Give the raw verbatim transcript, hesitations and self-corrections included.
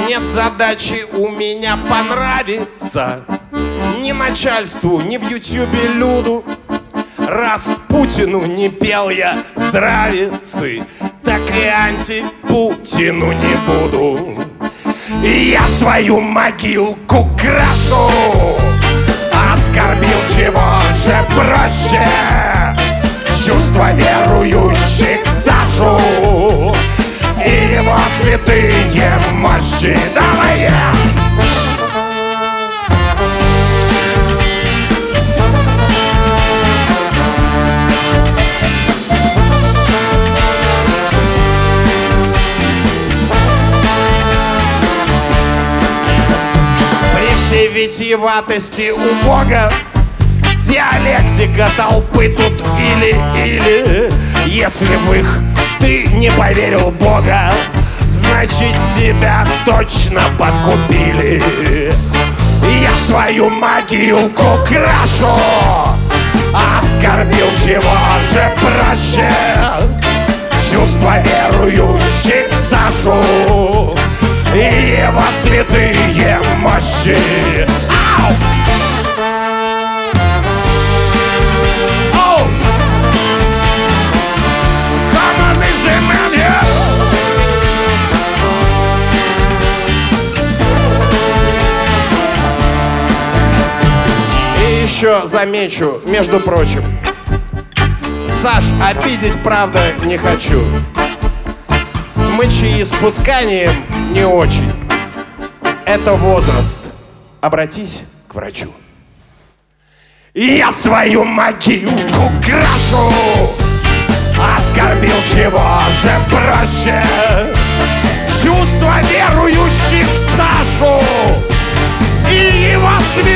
Нет задачи у меня понравиться ни начальству, ни в ютюбе люду. Раз Путину не пел я здравицы, так и анти-Путину не буду. Я свою могилку крашу, оскорбил, чего же проще чувства верующих Сашу и его святые мощи. Давай я! При всей витиеватости у Бога диалектика толпы тут или-или. Если в их ты не поверил в Бога, значит тебя точно подкупили. Я свою могилку крашу, оскорбил, чего же проще чувства верующих Сашу и его святые мощи. Ау! Еще замечу, между прочим, Саш, обидеть, правда, не хочу. С мочеиспусканием не очень. Это возраст. Обратись к врачу. Я свою могилку крашу, оскорбил, чего же проще чувства верующих Сашу и его святых